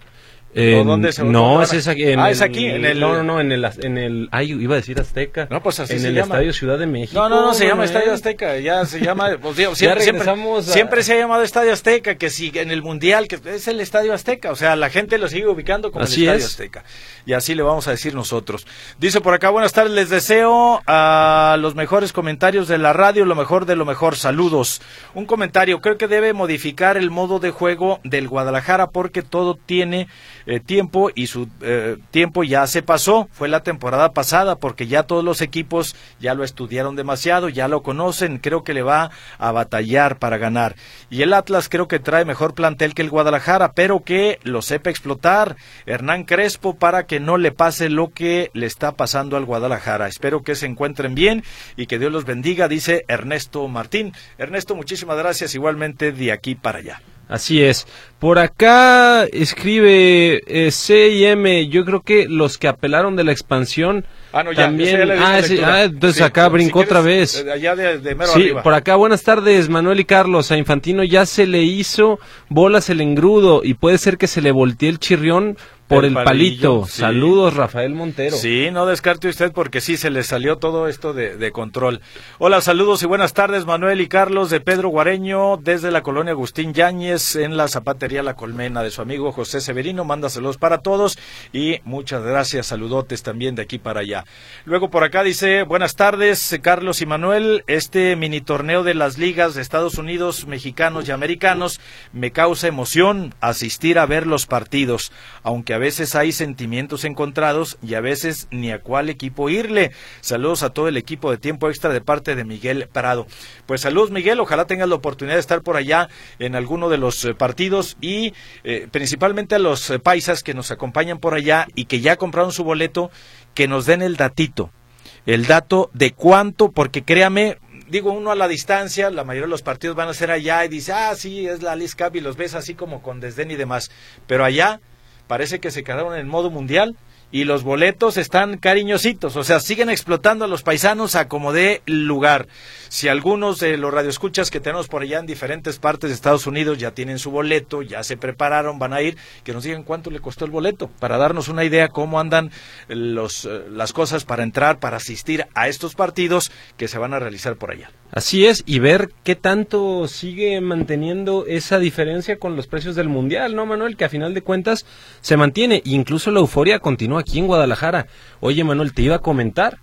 Eh, ¿Dónde se no, ese es aquí. En ah, el, es aquí. En el... No, no, no, en el, en el. Ay, iba a decir Azteca. No, pues así en se el llama. Estadio Ciudad de México. No, no, no, se llama Manuel. Estadio Azteca. Ya se llama. Pues, digo, Ya siempre, siempre, regresamos a- siempre se ha llamado Estadio Azteca. Que si en el Mundial, que es el Estadio Azteca. O sea, la gente lo sigue ubicando como Así el Estadio es. Azteca. Y así le vamos a decir nosotros. Dice por acá, buenas tardes, les deseo a los mejores comentarios de la radio, lo mejor de lo mejor. Saludos. Un comentario, creo que debe modificar el modo de juego del Guadalajara porque todo tiene eh, tiempo y su eh, tiempo ya se pasó, fue la temporada pasada porque ya todos los equipos ya lo estudiaron demasiado, ya lo conocen, creo que le va a batallar para ganar. Y el Atlas creo que trae mejor plantel que el Guadalajara, pero que lo sepa explotar. Hernán Crespo para que no le pase lo que le está pasando al Guadalajara. Espero que se encuentren bien y que Dios los bendiga, dice Ernesto Martín. Ernesto, muchísimas gracias, igualmente de aquí para allá. Así es. Por acá escribe eh, C y M. Yo creo que los que apelaron de la expansión Ah, no, ya, también. eso ya le di Ah, la sí, lectura. ah, entonces Sí, acá si brincó quieres, otra vez. de allá de, de mero Sí, arriba. por acá, buenas tardes, Manuel y Carlos. A Infantino ya se le hizo bolas el engrudo y puede ser que se le voltee el chirrión por el, El palito. palillo, sí. Saludos, Rafael Montero. Sí, no descarte usted porque sí se le salió todo esto de, de control. Hola, saludos y buenas tardes, Manuel y Carlos, de Pedro Guareño, desde la colonia Agustín Yáñez, en la zapatería La Colmena, de su amigo José Severino. Manda saludos para todos y muchas gracias, saludotes también de aquí para allá. Luego por acá dice, buenas tardes, Carlos y Manuel, este mini torneo de las ligas de Estados Unidos, mexicanos y americanos, me causa emoción asistir a ver los partidos, aunque a A veces hay sentimientos encontrados y a veces ni a cuál equipo irle. Saludos a todo el equipo de Tiempo Extra de parte de Miguel Prado. Pues saludos, Miguel, ojalá tengas la oportunidad de estar por allá en alguno de los eh, partidos y eh, principalmente a los eh, paisas que nos acompañan por allá y que ya compraron su boleto, que nos den el datito, el dato de cuánto, porque créame, digo, uno a la distancia, la mayoría de los partidos van a ser allá y dice, ah, sí, es la Leagues Cup y los ves así como con desdén y demás, pero allá parece que se quedaron en modo mundial y los boletos están cariñositos, o sea, siguen explotando a los paisanos a como dé lugar. Si algunos de los radioescuchas que tenemos por allá en diferentes partes de Estados Unidos ya tienen su boleto, ya se prepararon, van a ir, que nos digan cuánto le costó el boleto, para darnos una idea cómo andan los, las cosas para entrar, para asistir a estos partidos que se van a realizar por allá. Así es, y ver qué tanto sigue manteniendo esa diferencia con los precios del Mundial, ¿no, Manuel? Que a final de cuentas se mantiene, incluso la euforia continúa aquí en Guadalajara. Oye, Manuel, te iba a comentar,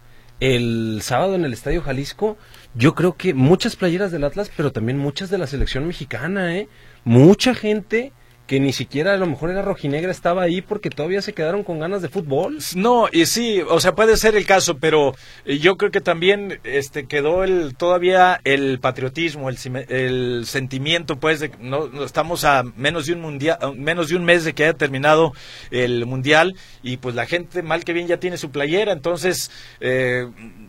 el sábado en el Estadio Jalisco, yo creo que muchas playeras del Atlas, pero también muchas de la selección mexicana, ¿eh? Mucha gente que ni siquiera a lo mejor era rojinegra estaba ahí porque todavía se quedaron con ganas de fútbol. No, y sí, o sea, puede ser el caso, pero yo creo que también este quedó el todavía el patriotismo, el, el sentimiento, pues, de no, no estamos a menos de un mundial, menos de un mes de que haya terminado el mundial y pues la gente mal que bien ya tiene su playera, entonces eh,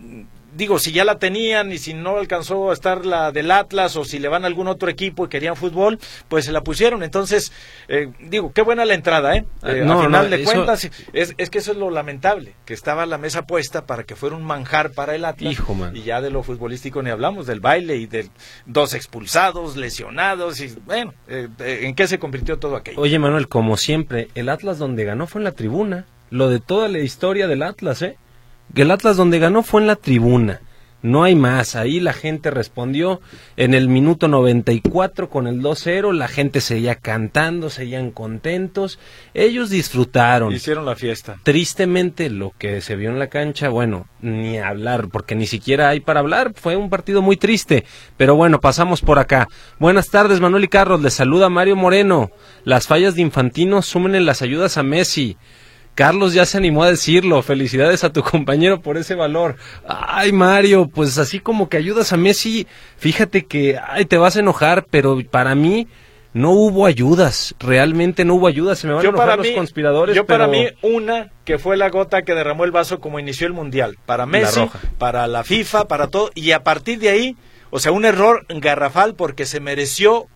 digo, si ya la tenían y si no alcanzó a estar la del Atlas o si le van a algún otro equipo y querían fútbol, pues se la pusieron. Entonces, eh, digo, qué buena la entrada, ¿eh? eh no, a final no, de eso... cuentas, es, es que eso es lo lamentable, que estaba la mesa puesta para que fuera un manjar para el Atlas. Hijo, man. Y ya de lo futbolístico ni hablamos, del baile y de dos expulsados, lesionados, y bueno, eh, eh, ¿en qué se convirtió todo aquello? Oye, Manuel, como siempre, el Atlas donde ganó fue en la tribuna. Lo de toda la historia del Atlas, ¿eh? Que el Atlas donde ganó fue en la tribuna, no hay más. Ahí la gente respondió en el minuto noventa y cuatro con el dos cero, la gente seguía cantando, seguían contentos, ellos disfrutaron. Hicieron la fiesta. Tristemente lo que se vio en la cancha, bueno, ni hablar, porque ni siquiera hay para hablar, fue un partido muy triste, pero bueno, pasamos por acá. Buenas tardes, Manuel y Carlos, les saluda Mario Moreno. Las fallas de Infantino sumen en las ayudas a Messi. Carlos ya se animó a decirlo, felicidades a tu compañero por ese valor. Ay, Mario, pues así como que ayudas a Messi, fíjate que, ay, te vas a enojar, pero para mí no hubo ayudas, realmente no hubo ayudas, se me van yo a enojar para los mí, conspiradores. Yo pero... para mí, una que fue la gota que derramó el vaso como inició el Mundial, para Messi, para la FIFA, para todo, y a partir de ahí, o sea, un error garrafal porque se mereció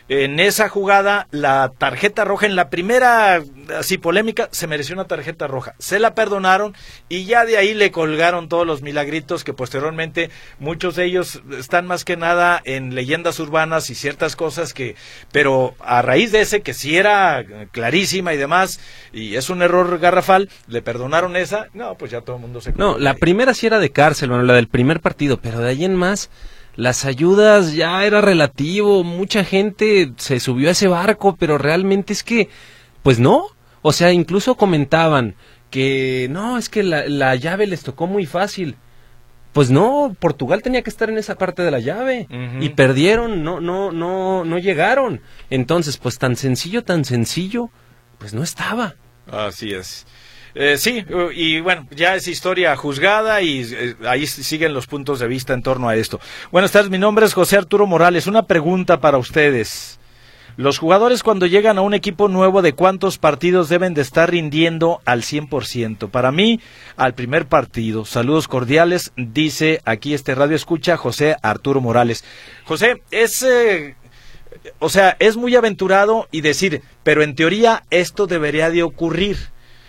en esa jugada la tarjeta roja, en la primera así polémica, se mereció una tarjeta roja, se la perdonaron y ya de ahí le colgaron todos los milagritos que posteriormente muchos de ellos están más que nada en leyendas urbanas y ciertas cosas que, pero a raíz de ese que sí era clarísima y demás, y es un error garrafal, le perdonaron esa, no, pues ya todo el mundo se... No, la primera sí era de cárcel, bueno, la del primer partido, pero de ahí en más... Las ayudas ya era relativo, mucha gente se subió a ese barco, pero realmente es que, pues no, o sea, incluso comentaban que no, es que la, la llave les tocó muy fácil. Pues no, Portugal tenía que estar en esa parte de la llave, uh-huh. y perdieron, no, no, no, no llegaron. Entonces, pues tan sencillo, tan sencillo, pues no estaba. Así es. Eh, sí, y bueno, ya es historia juzgada y eh, ahí siguen los puntos de vista en torno a esto. Buenas tardes, mi nombre es José Arturo Morales. Una pregunta para ustedes. Los jugadores cuando llegan a un equipo nuevo, ¿de cuántos partidos deben de estar rindiendo al cien por ciento? Para mí, al primer partido. Saludos cordiales, dice aquí este radio escucha José Arturo Morales. José, es... Eh, o sea, es muy aventurado y decir, pero en teoría esto debería de ocurrir.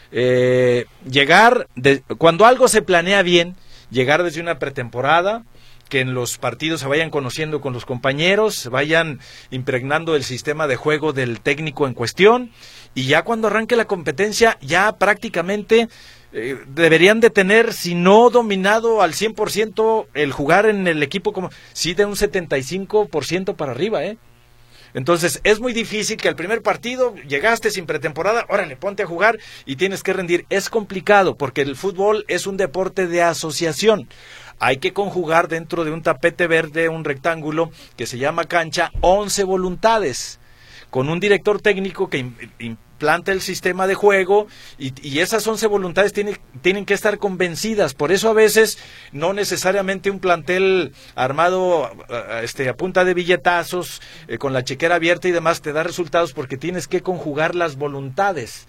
Eh, llegar, de, cuando algo se planea bien, llegar desde una pretemporada, que en los partidos se vayan conociendo con los compañeros, se vayan impregnando el sistema de juego del técnico en cuestión, y ya cuando arranque la competencia, ya prácticamente eh, deberían de tener, si no dominado al cien por ciento, el jugar en el equipo, como sí de un setenta y cinco por ciento para arriba, ¿eh? Entonces, es muy difícil que al primer partido llegaste sin pretemporada, órale, ponte a jugar y tienes que rendir. Es complicado porque el fútbol es un deporte de asociación. Hay que conjugar dentro de un tapete verde, un rectángulo que se llama cancha, once voluntades, con un director técnico que implanta el sistema de juego y, y esas once voluntades tienen, tienen que estar convencidas. Por eso a veces no necesariamente un plantel armado este, a punta de billetazos, eh, con la chequera abierta y demás te da resultados, porque tienes que conjugar las voluntades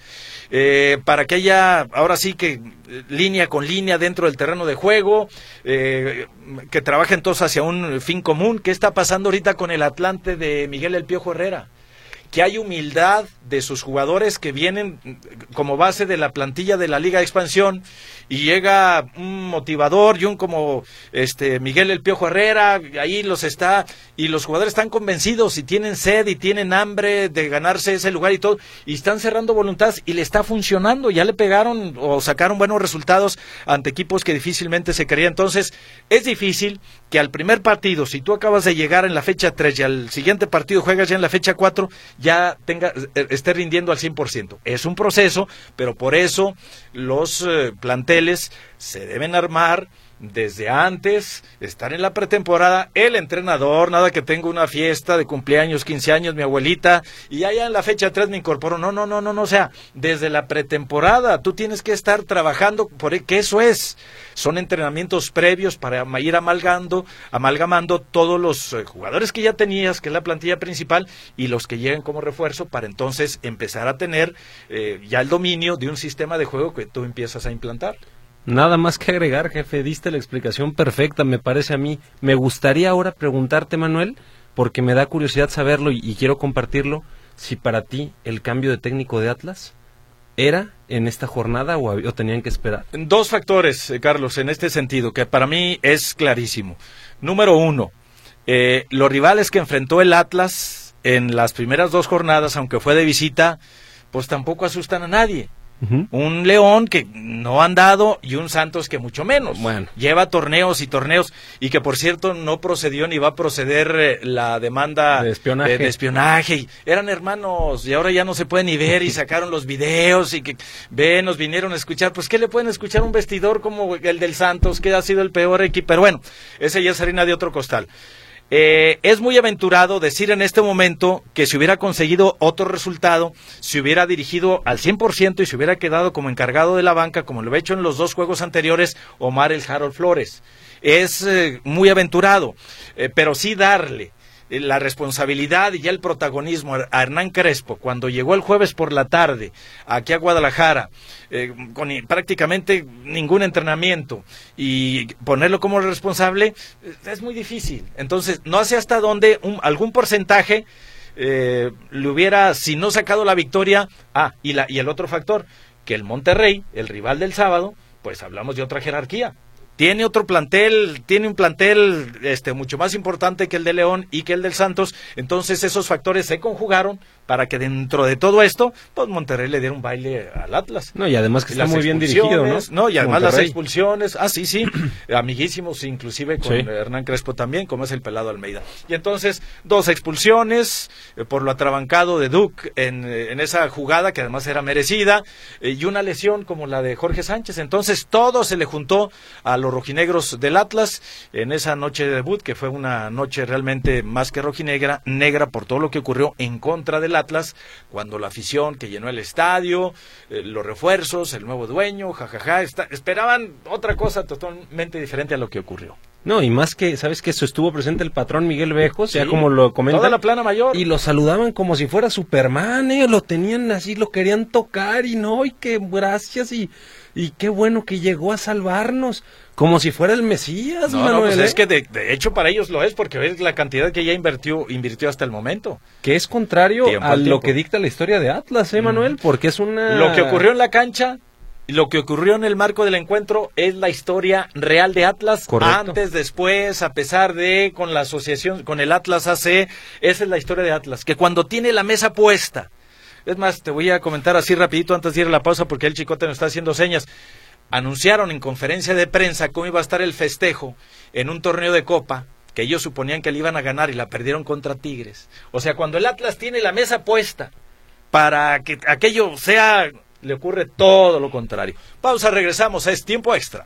eh, para que haya, ahora sí que línea con línea dentro del terreno de juego, eh, que trabajen todos hacia un fin común. ¿Qué está pasando ahorita con el Atlante de Miguel El Piojo Herrera? Que hay humildad de sus jugadores que vienen como base de la plantilla de la Liga de Expansión, y llega un motivador y un como este Miguel El Piojo Herrera, ahí los está, y los jugadores están convencidos y tienen sed y tienen hambre de ganarse ese lugar y todo, y están cerrando voluntades y le está funcionando, ya le pegaron o sacaron buenos resultados ante equipos que difícilmente se querían. Entonces, es difícil que al primer partido, si tú acabas de llegar en la fecha tres y al siguiente partido juegas ya en la fecha cuatro, ya tenga, esté rindiendo al cien por ciento. Es un proceso, pero por eso los eh, planteles se deben armar desde antes, estar en la pretemporada, el entrenador, nada que tenga una fiesta de cumpleaños, quince años, mi abuelita, y allá en la fecha tres me incorporo. No, no, no, no, no, o sea, desde la pretemporada tú tienes que estar trabajando, por que eso es, son entrenamientos previos para ir amalgando, amalgamando todos los eh, jugadores que ya tenías, que es la plantilla principal, y los que lleguen como refuerzo, para entonces empezar a tener eh, ya el dominio de un sistema de juego que tú empiezas a implantar. Nada más que agregar, jefe, diste la explicación perfecta, me parece a mí. Me gustaría ahora preguntarte, Manuel, porque me da curiosidad saberlo y, y quiero compartirlo, si para ti el cambio de técnico de Atlas era en esta jornada o, o tenían que esperar. Dos factores, eh, Carlos, en este sentido, que para mí es clarísimo. Número uno, eh, los rivales que enfrentó el Atlas en las primeras dos jornadas, aunque fue de visita, pues tampoco asustan a nadie. Uh-huh. Un León que no han dado y un Santos que mucho menos. Bueno. Lleva torneos y torneos, y que por cierto no procedió ni va a proceder eh, la demanda de espionaje. Eh, de espionaje. Y eran hermanos y ahora ya no se pueden ni ver, y sacaron los videos y que ven, nos vinieron a escuchar. Pues ¿qué le pueden escuchar a un vestidor como el del Santos, que ha sido el peor equipo? Pero bueno, ese ya es harina de otro costal. Eh, es muy aventurado decir en este momento que si hubiera conseguido otro resultado, se hubiera dirigido al cien por ciento y se hubiera quedado como encargado de la banca, como lo había hecho en los dos juegos anteriores Omar el Harold Flores. Es eh, muy aventurado, eh, pero sí darle la responsabilidad y ya el protagonismo a Hernán Crespo cuando llegó el jueves por la tarde aquí a Guadalajara, eh, con prácticamente ningún entrenamiento, y ponerlo como responsable es muy difícil. Entonces no sé hasta dónde un, algún porcentaje eh, le hubiera, si no sacado la victoria, ah, y, la, y el otro factor, que el Monterrey, el rival del sábado, pues hablamos de otra jerarquía. Tiene otro plantel, tiene un plantel este mucho más importante que el de León y que el del Santos, entonces esos factores se conjugaron para que dentro de todo esto, pues Monterrey le diera un baile al Atlas. No, y además que está las muy bien dirigido, ¿no? No, y además Monterrey. las expulsiones, ah, sí, sí, amiguísimos inclusive con sí. Hernán Crespo también, como es el pelado Almeida. Y entonces, dos expulsiones eh, por lo atrabancado de Duke en, en esa jugada que además era merecida, eh, y una lesión como la de Jorge Sánchez. Entonces, todo se le juntó a los rojinegros del Atlas en esa noche de debut, que fue una noche realmente más que rojinegra, negra por todo lo que ocurrió en contra del Atlas, cuando la afición que llenó el estadio, eh, los refuerzos, el nuevo dueño, jajaja, está, esperaban otra cosa totalmente diferente a lo que ocurrió. No, y más que, ¿sabes qué? Eso estuvo presente el patrón Miguel Bejos, Sí, ya como lo comentan. toda la plana mayor. Y lo saludaban como si fuera Superman, ellos lo tenían así, lo querían tocar y no, y qué gracias y, y qué bueno que llegó a salvarnos, como si fuera el Mesías, No, Manuel, no, pues ¿eh? es que de, de hecho para ellos lo es, porque ves la cantidad que ya invirtió, invirtió hasta el momento. Que es contrario Tiempo a al lo tiempo. que dicta la historia de Atlas, ¿eh, Manuel? Porque es una... Lo que ocurrió en la cancha, lo que ocurrió en el marco del encuentro es la historia real de Atlas. Correcto. Antes, después, a pesar de con la asociación, con el Atlas A C, esa es la historia de Atlas, que cuando tiene la mesa puesta, es más, te voy a comentar así rapidito antes de ir a la pausa porque el Chicote nos está haciendo señas. Anunciaron en conferencia de prensa cómo iba a estar el festejo en un torneo de Copa, que ellos suponían que le iban a ganar y la perdieron contra Tigres. O sea, cuando el Atlas tiene la mesa puesta para que aquello sea, le ocurre todo lo contrario. Pausa, regresamos, es tiempo extra.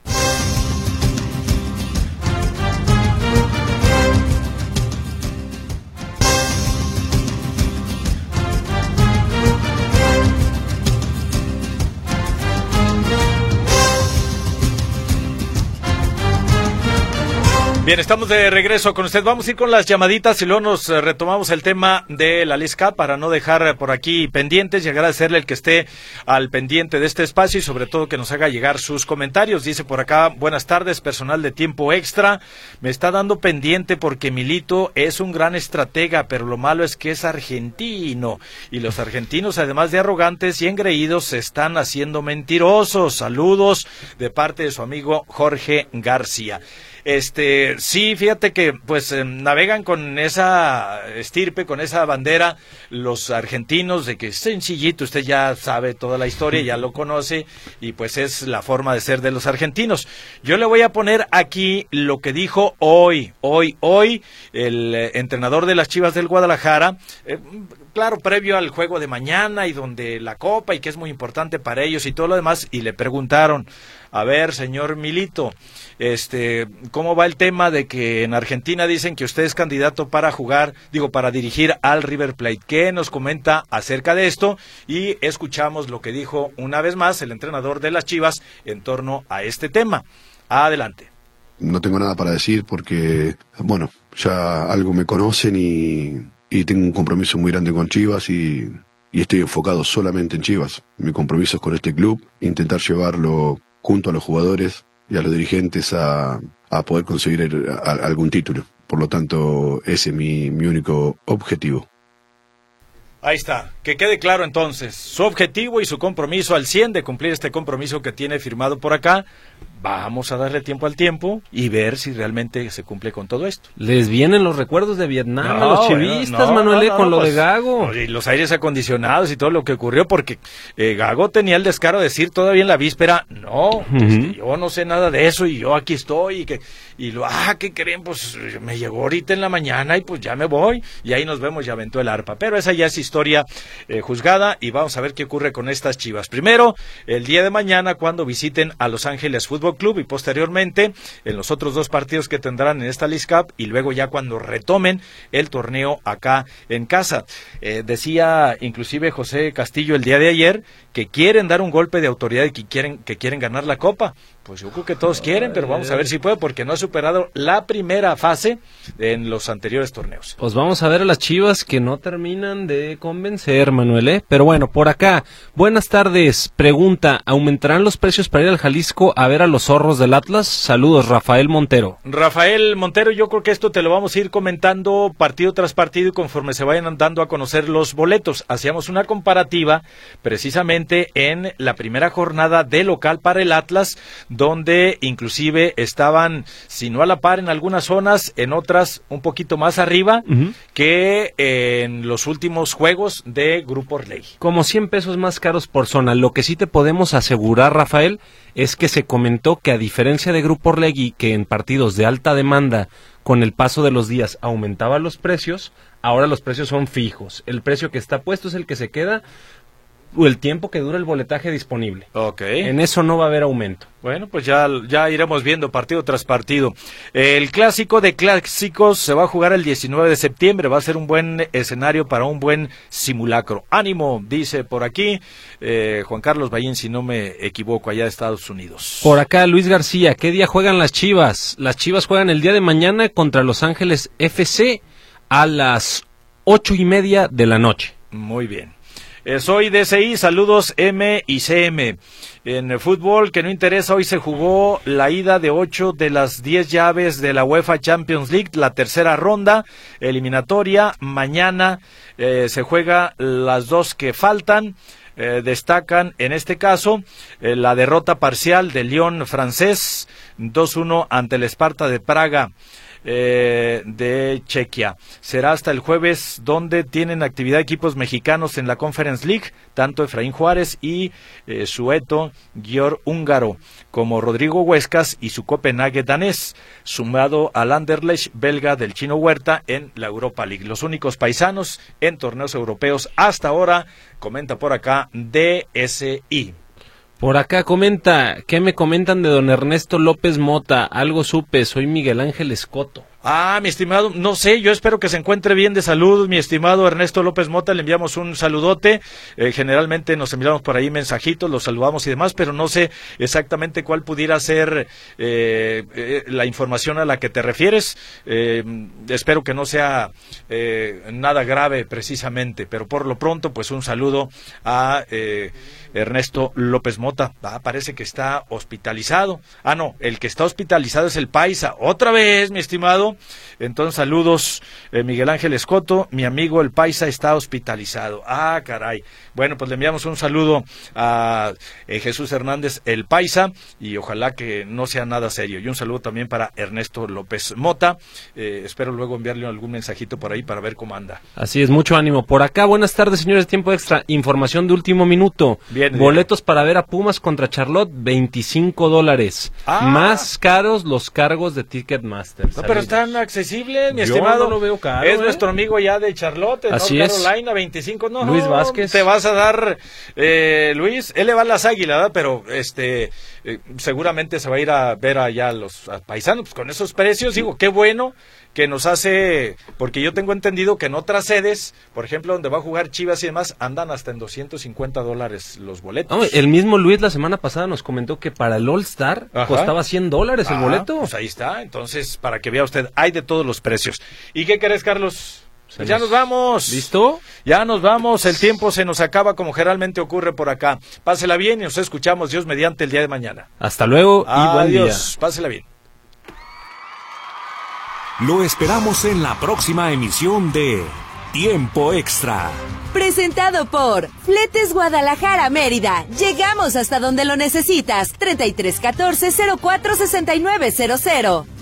Bien, estamos de regreso con usted. Vamos a ir con las llamaditas y luego nos eh, retomamos el tema de la L I S C A P para no dejar eh, por aquí pendientes y agradecerle el que esté al pendiente de este espacio y sobre todo que nos haga llegar sus comentarios. Dice por acá, buenas tardes, personal de Tiempo Extra. Me está dando pendiente porque Milito es un gran estratega, pero lo malo es que es argentino. Y los argentinos, además de arrogantes y engreídos, se están haciendo mentirosos. Saludos de parte de su amigo Jorge García. Este, sí, fíjate que pues eh, navegan con esa estirpe, con esa bandera los argentinos de que es sencillito, usted ya sabe toda la historia, ya lo conoce y pues es la forma de ser de los argentinos. Yo le voy a poner aquí lo que dijo hoy, hoy, hoy el eh, entrenador de las Chivas del Guadalajara, eh, claro, previo al juego de mañana y donde la Copa y que es muy importante para ellos y todo lo demás, y le preguntaron, a ver, señor Milito, este, ¿cómo va el tema de que en Argentina dicen que usted es candidato para jugar, digo, para dirigir al River Plate? ¿Qué nos comenta acerca de esto? Y escuchamos lo que dijo una vez más el entrenador de las Chivas en torno a este tema. Adelante. No tengo nada para decir porque, bueno, ya algo me conocen y, y tengo un compromiso muy grande con Chivas y, y estoy enfocado solamente en Chivas. Mi compromiso es con este club, intentar llevarlo junto a los jugadores y a los dirigentes a, a poder conseguir el, a, algún título. Por lo tanto, ese es mi, mi único objetivo. Ahí está, que quede claro entonces, su objetivo y su compromiso al cien de cumplir este compromiso que tiene firmado por acá. Vamos a darle tiempo al tiempo y ver si realmente se cumple con todo esto. Les vienen los recuerdos de Vietnam No, a los bueno, chivistas, no, Manuel, no, no, con lo pues, de Gago. Y los aires acondicionados y todo lo que ocurrió, porque eh, Gago tenía el descaro de decir todavía en la víspera, no, uh-huh. este, yo no sé nada de eso y yo aquí estoy y que y lo, ah, ¿qué creen? Pues me llegó ahorita en la mañana y pues ya me voy y ahí nos vemos y aventó el arpa. Pero esa ya es historia eh, juzgada y vamos a ver qué ocurre con estas Chivas. Primero, el día de mañana cuando visiten a Los Ángeles Fútbol Club y posteriormente en los otros dos partidos que tendrán en esta L I S C A P y luego ya cuando retomen el torneo acá en casa. Eh, decía inclusive José Castillo el día de ayer que quieren dar un golpe de autoridad y que quieren, que quieren ganar la Copa, Pues yo creo que todos quieren, pero vamos a ver si puede, porque no ha superado la primera fase en los anteriores torneos. Pues vamos a ver a las Chivas que no terminan de convencer, Manuel, ¿eh? Pero bueno, por acá, buenas tardes, pregunta, ¿aumentarán los precios para ir al Jalisco a ver a los zorros del Atlas? Saludos, Rafael Montero. Rafael Montero, yo creo que esto te lo vamos a ir comentando partido tras partido y conforme se vayan dando a conocer los boletos. Hacíamos una comparativa precisamente en la primera jornada de local para el Atlas, donde inclusive estaban, si no a la par en algunas zonas, en otras un poquito más arriba, uh-huh, que en los últimos juegos de Grupo Orlegui. Como cien pesos más caros por zona. Lo que sí te podemos asegurar, Rafael, es que se comentó que a diferencia de Grupo Orlegui, que en partidos de alta demanda, con el paso de los días aumentaba los precios, ahora los precios son fijos. El precio que está puesto es el que se queda o el tiempo que dura el boletaje disponible. Okay. En eso no va a haber aumento. Bueno, pues ya, ya iremos viendo partido tras partido. El clásico de clásicos se va a jugar el diecinueve de septiembre, va a ser un buen escenario para un buen simulacro. Ánimo, dice por aquí eh, Juan Carlos Ballín, si no me equivoco, allá de Estados Unidos. Por acá, Luis García, ¿qué día juegan las Chivas? Las Chivas juegan el día de mañana contra Los Ángeles F C a las ocho y media de la noche. Muy bien. Eh, soy D C I, saludos M y C M. En el fútbol que no interesa, hoy se jugó la ida de ocho de las diez llaves de la UEFA Champions League, la tercera ronda eliminatoria. Mañana eh, se juega las dos que faltan. Eh, destacan en este caso eh, la derrota parcial del Lyon francés dos uno ante el Sparta de Praga. Eh, de Chequia. Será hasta el jueves, donde tienen actividad equipos mexicanos en la Conference League, tanto Efraín Juárez y eh, Sueto Gior húngaro, como Rodrigo Huescas y su Copenhague danés, sumado al Anderlecht belga del Chino Huerta en la Europa League. Los únicos paisanos en torneos europeos hasta ahora, comenta por acá D S I. Por acá comenta, ¿qué me comentan de don Ernesto López Mota? Algo supe, soy Miguel Ángel Escoto. Ah, mi estimado, no sé, yo espero que se encuentre bien de salud, mi estimado Ernesto López Mota, le enviamos un saludote, eh, generalmente nos enviamos por ahí mensajitos, los saludamos y demás, pero no sé exactamente cuál pudiera ser eh, eh, la información a la que te refieres, eh, espero que no sea eh, nada grave precisamente, pero por lo pronto, pues un saludo a eh, Ernesto López Mota. Ah, parece que está hospitalizado, ah no, el que está hospitalizado es el Paisa, otra vez, mi estimado. Entonces, saludos, eh, Miguel Ángel Escoto, mi amigo el Paisa está hospitalizado. Ah, caray. Bueno, pues le enviamos un saludo a eh, Jesús Hernández el Paisa y ojalá que no sea nada serio. Y un saludo también para Ernesto López Mota. Eh, espero luego enviarle algún mensajito por ahí para ver cómo anda. Así es, mucho ánimo. Por acá, buenas tardes, señores de Tiempo Extra. Información de último minuto. Bien, Boletos bien. para ver a Pumas contra Charlotte, veinticinco dólares. Ah. Más caros los cargos de Ticketmaster. No, pero están accesibles, mi Yo estimado. no lo veo caro, es ¿eh? nuestro amigo ya de Charlotte, Así North es. Carolina, veinticinco. No, Luis Vázquez. Te vas a dar, eh, Luis, él le va a las Águilas, ¿verdad? Pero este, eh, seguramente se va a ir a ver allá a los a paisanos, pues con esos precios, digo, qué bueno que nos hace, porque yo tengo entendido que en otras sedes, por ejemplo, donde va a jugar Chivas y demás, andan hasta en doscientos cincuenta dólares los boletos. No, el mismo Luis la semana pasada nos comentó que para el All Star Ajá. costaba cien dólares el Ah, boleto. Pues ahí está, entonces, para que vea usted, hay de todos los precios. ¿Y qué querés, Carlos? Se Ya nos- nos vamos. ¿Listo? Ya nos vamos, el tiempo se nos acaba como generalmente ocurre por acá. Pásela bien y nos escuchamos, Dios mediante, el día de mañana. Hasta luego y buen día. Adiós, pásela bien. Lo esperamos en la próxima emisión de Tiempo Extra. Presentado por Fletes Guadalajara Mérida. Llegamos hasta donde lo necesitas. treinta y tres catorce cero cuatro sesenta y nueve cero cero.